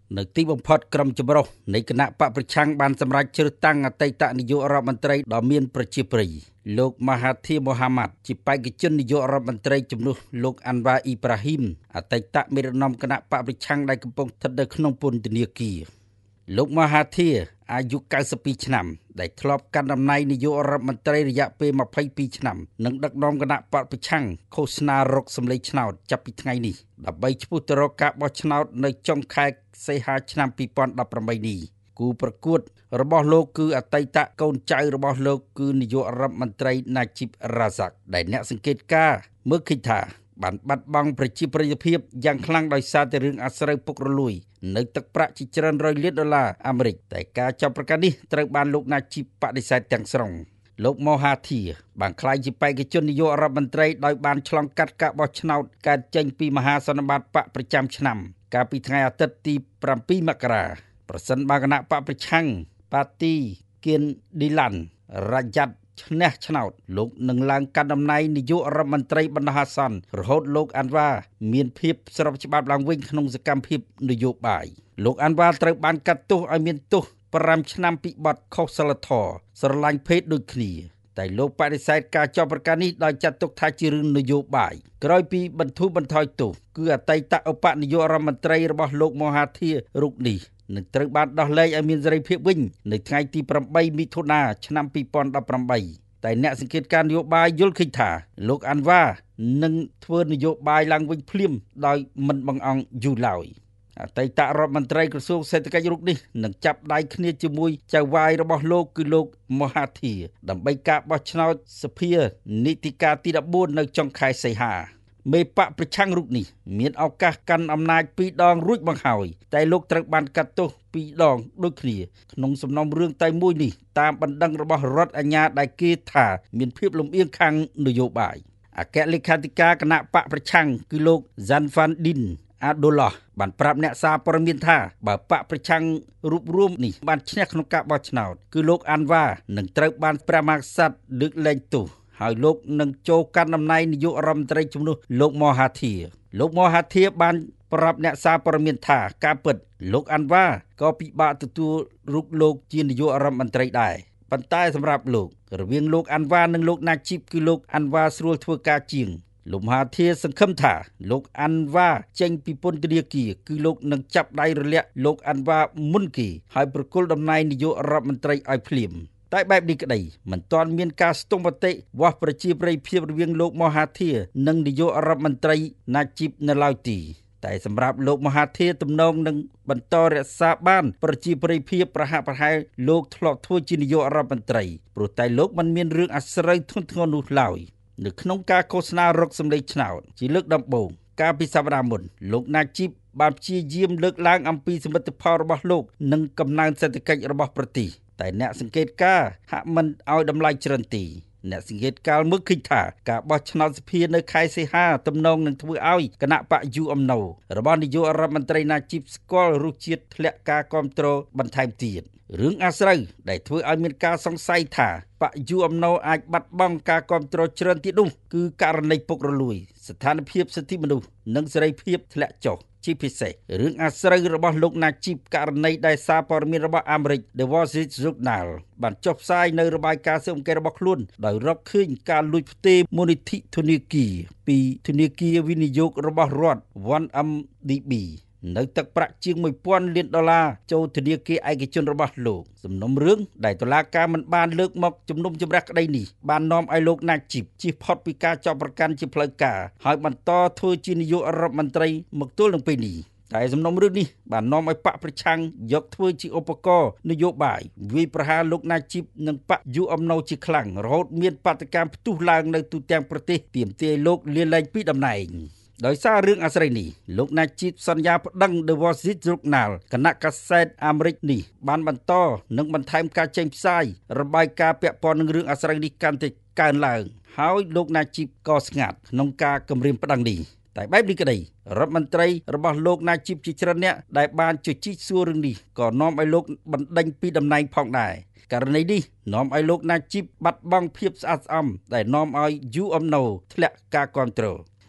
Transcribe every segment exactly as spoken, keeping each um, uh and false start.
នៅទីបំផុតក្រុមចម្រុះនៃគណៈបកប្រឆាំងបានសម្រេចជ្រើសតាំងអតីតនាយករដ្ឋមន្ត្រីដ៏មានប្រជាប្រិយលោកមហាធីរ ម៉ូហាម៉ាត់ជាបេក្ខជននាយករដ្ឋមន្ត្រីជំនួសលោកអាន់វ៉ាអ៊ីប្រាហ៊ីមអតីតមេដឹកនាំគណៈបកប្រឆាំងដែលកំពុងស្ថិតនៅក្នុងពន្ធនាគារលោកមហាធីរអាយុកៅសិបពីរឆ្នាំដែលធ្លាប់កាន់តំណែងនាយករដ្ឋមន្ត្រីរយៈពេលម្ភៃពីរឆ្នាំនិងដឹកនាំគណៈបកប្រឆាំងឃោសនារកសម្លេងឆ្នោតចាប់ពីថ្ងៃនេះដើម្បីឈ្មោះទៅរកការបោះឆ្នោតនៅចុងខែសីហាឆ្នាំពីរពាន់ដប់ប្រាំបីនេះគូប្រកួតរបស់លោកគឺអតីតកូនចៅរបស់លោកគឺនាយករដ្ឋមន្ត្រីណាជីបរ៉ាហ្សាក់ដែលអ្នកសង្កេតការណ៍មើលឃើញថាបានបាត់បង់ប្រជាប្រិយភាពយ៉ាងខ្លាំងដោយសារតែរឿងអាស្រូវពុករលួយនៅទឹកប្រាក់ជាច្រើនរយលានដុល្លារអាមេរិកតែការចាប់ប្រកាន់នេះត្រូវបានលោកណាជីបបដិសេធទាំងស្រុងលោកម៉ូហាធីរបានក្លាយជាបេក្ខជននាយករដ្ឋមន្ត្រីដោយបានឆ្លងកាត់ការបោះឆ្នោតកើតចេញពីមហាសន្និបាតបកប្រចាំឆ្នាំកាលពីថ្ងៃអាទិត្យទីប្រាំពីរមករាប្រសិនបើគណៈបកប្រឆាំងប៉ាទីគៀនឌីឡាន់រ៉ាយ៉ាត់ឈ្នះឆ្នោតលោកនឹងឡើងកាន់តំណែងនាយករដ្ឋមន្ត្រីបណ្ដោះអាសន្នរហូតលោកអាន់វ៉ាមានភាពស្របច្បាប់ឡើងវិញក្នុងសកម្មភាពនយោបាយលោកអាន់វ៉ាត្រូវបានកាត់ទោសឲ្យមានទោសប្រាំឆ្នាំពីបទខុសសីលធម៌ស្រឡាញ់ភេទដូចគ្នាតែលោកបដិសេធការចោទប្រកាន់នេះដោយចាត់ទុកថាជារឿងនយោបាយក្រោយពីបន្ធូរបន្ថយទោសគឺអតីតឧបនាយករដ្ឋមន្ត្រីរបស់លោកម៉ូហាធីររូបនេះនឹងត្រូវបានដោះលែងឲ្យមានសេរីភាពវិញនៅថ្ងៃទីប្រាំបីមិថុនាឆ្នាំពីរពាន់ដប់ប្រាំបីតែអ្នកសង្កេតការណ៍នយោបាយយល់ឃើញថាលោកអាន់វ៉ានឹងធ្វើនយោបាយឡើងវិញភ្លាមដោយមិនបង្អង់យូរឡើយអតីតរដ្ឋមន្ត្រីក្រសួងសេដ្ឋកិច្ចរូបនេះនឹងចាប់ដៃគ្នាជាមួយចៅវាយរបស់លោកគឺលោកម៉ូហាធីរដើម្បីការបោះឆ្នោតសភានីតិកាលទីដប់បួននៅចុងខែសីហាមេបកប្រឆាំងរូបនេះមានឱកាសកាន់អំណាចពីរដងរួចមកហើយតែលោកត្រូវបានកាត់ទោសពីរដងដូចគ្នាក្នុងសំណុំរឿងតែមួយនេះតាមបណ្ដឹងរបស់រដ្ឋអាជ្ញាដែលគេថាមានភាពលំអៀងខាងនយោបាយអគ្គលេខាធិការគណៈបកប្រឆាំងគឺលោកហ្សាន់ហ្វាន់ឌីនអាដូឡោះបានប្រាប់អ្នកសារព័ត៌មានថាបើបកប្រឆាំងរូបរួមនេះបានឈ្នះក្នុងការបោះឆ្នោតគឺលោកអាន់វ៉ានឹងត្រូវបានព្រះមហាក្សត្រលើកលែងទោសហើយលោកនឹងចូលកាន់តំណែងនាយករដ្ឋមន្ត្រីជំនួសលោកម៉ូហាធីរលោកម៉ូហាធីរបានប្រាប់អ្នកសារព័ត៌មានថាការពិតលោកអាន់វ៉ាក៏ពិបាកទទួលរូបលោកជានាយករដ្ឋមន្ត្រីដែរប៉ុន្តែសម្រាប់លោករវាងលោកអាន់វ៉ានិងលោកណាជីបគឺលោកអាន់វ៉ាស្រួលធ្វើការជាងលោកមហាធីរសង្ឃឹមថាលោកអាន់វ៉ាចេញពីពន្ធនាគារគឺលោកនឹងចាប់ដៃរលាក់លោកអាន់វ៉ាមុនគេហើយប្រគល់តំណែងនាយករដ្ឋមន្ត្រីឲ្យភ្លាមតែបែបនេះក្តីមិនទាន់មានការស្ទង់មតិវាស់ប្រជាប្រិយភាពរវាងលោកម៉ូហាធីរនិងនាយករដ្ឋមន្ត្រីណាជីបនៅឡើយទេតែសម្រាប់លោកម៉ូហាធីរទំនងនឹងបន្តរក្សាបានប្រជាប្រិយភាពប្រហាក់ប្រហែលលោកធ្លាប់ធ្វើជានាយករដ្ឋមន្ត្រីព្រោះតែលោកមិនមានរឿងអាស្រូវធ្ងន់ធ្ងរនោះឡើយនៅក្នុងការឃោសនារកសម្លេងឆ្នោតជាលើកដំបូងកាលពីសប្តាហ៍មុនលោកណាជីបបានព្យាយាមលើកឡើងអំពីសមិទ្ធផលរបស់លោកនិងកំណើនសេដ្ឋកិច្ចរបស់ប្រទេសតែអ្នកសង្កេតការណ៍ហាក់មិនឲ្យតម្លៃច្រើនទេអ្នកសង្កេតការណ៍មើលឃើញថាការបោះឆ្នោតសភានៅខែសីហាទំនងនឹងធ្វើឲ្យគណៈបកយូអំណូរបស់នាយករដ្ឋមន្ត្រីណាជីបស្គាល់រសជាតិធ្លាក់ការគ្រប់គ្រងបន្ថែមទៀតរឿងអាស្រូវដែលធ្វើឲ្យមានការសង្ស័យថាបកយូអំណូអាចបាត់បង់ការគ្រប់គ្រងច្រើនទៀតនោះគឺករណីពុករលួយស្ថានភាពសិទ្ធិមនុស្សនិងសេរីភាពធ្លាក់ចុះជាពិសេសរឿងអាស្រូវរបស់លោកណាជីបករណីដែលសារព័ត៌មានរបស់អាមេរិក The Wall Street Journal បានចុះផ្សាយនៅរបាយការណ៍ស៊ើបអង្កេតរបស់ខ្លួនដោយរកឃើញការលួចផ្ទេរមូលនិធិធនាគារពីធនាគារវិនិយោគរបស់រដ្ឋ វ៉ាន់ អេម ឌី ប៊ី នៅទឹកប្រាក់ជាងមួយពាន់លានដុល្លារចូលធនាគារឯកជនរបស់លោកសំណុំរឿងដែលតុលាការមិនបានលើកមកជំនុំជម្រះក្តីនេះបាននាំឲ្យលោកណាជីបជៀសផុតពីការចាប់ប្រកាន់ជាផ្លូវការហើយបន្តធ្វើជានាយករដ្ឋមន្ត្រីមកទល់នឹងពេលនេះតែសំណុំរឿងនេះបាននាំឲ្យបកប្រឆាំងយកធ្វើជាឧបករណ៍នយោបាយវាយប្រហារលោកណាជីបនិងបកយូអំណូជាខ្លាំងរហូតមានបាតុកម្មផ្ទុះឡើងនៅទូទាំងប្រទេសទាមទារឲ្យលោកលាលែងពីតំណែងដោយសាររឿងអាស្រូវនេះលោកណាជីបសន្យាប្តឹង The Wall Street Journal គណៈកាសែតអាមេរិកនេះបានបន្តនិងបន្ថែមការចេញផ្សាយរបាយការណ៍ពាក់ព័ន្ធនឹងរឿងអាស្រូវនេះកាន់តែកើនឡើងហើយលោកណាជីបក៏ស្ងាត់ក្នុងការគម្រាមប្តឹងនេះតែបែបនេះក្តីរដ្ឋមន្ត្រីរបស់លោកណាជីបជាច្រើនអ្នកដែលបានជជែកសួររឿងនេះក៏នាំឲ្យលោកបណ្ដេញពីតំណែងផងដែរករណីនេះនាំឲ្យលោកណាជីបបាត់បង់ភាពស្អាតស្អំដែលនាំឲ្យយូអំណូធ្លាក់ការគ្រប់គ្រង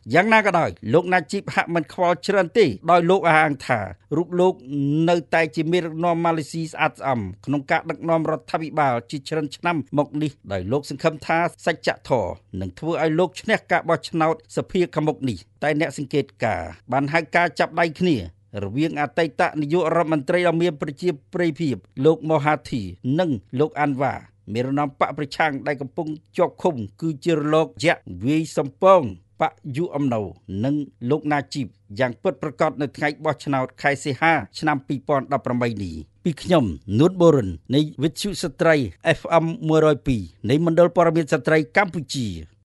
យ៉ាងណាក៏ដោយលោកណាជីបហាក់មិនខ្វល់ច្រើនទេដោយលោកអះអាងថារូបលោកនៅតែជាមេដឹកនាំម៉ាឡេស៊ីស្អាតស្អំក្នុងការដឹកនាំរដ្ឋាភិបាលជាច្រើនឆ្នាំមកនេះដោយលោកសង្ឃឹមថាសច្ចធម៌នឹងធ្វើឲ្យលោកឈ្នះការបោះឆ្នោតសភាខាងមុខនេះតែអ្នកសង្កេតការណ៍បានហៅការចាប់ដៃគ្នារវាងអតីតនាយករដ្ឋមន្ត្រីដ៏មានប្រជាប្រិយភាពលោកម៉ូហាធីនិងលោកអាន់វ៉ាមេរណមបកប្រឆាំងដែលកំពុងជាប់ឃុំគឺជារលកយៈវាយសំពងបកយុអំណូនិងលោកណាជីបយ៉ាងពិតប្រាកដនៅថ្ងៃបោះឆ្នោតខែសីហាឆ្នាំពីរពាន់ដប់ប្រាំបីនេះពីខ្ញុំនួនបូរិននៃវិទ្យុស្ត្រី អេហ្វ អេម មួយរយពីរនៃមណ្ឌលព័ត៌មានស្ត្រីកម្ពុជា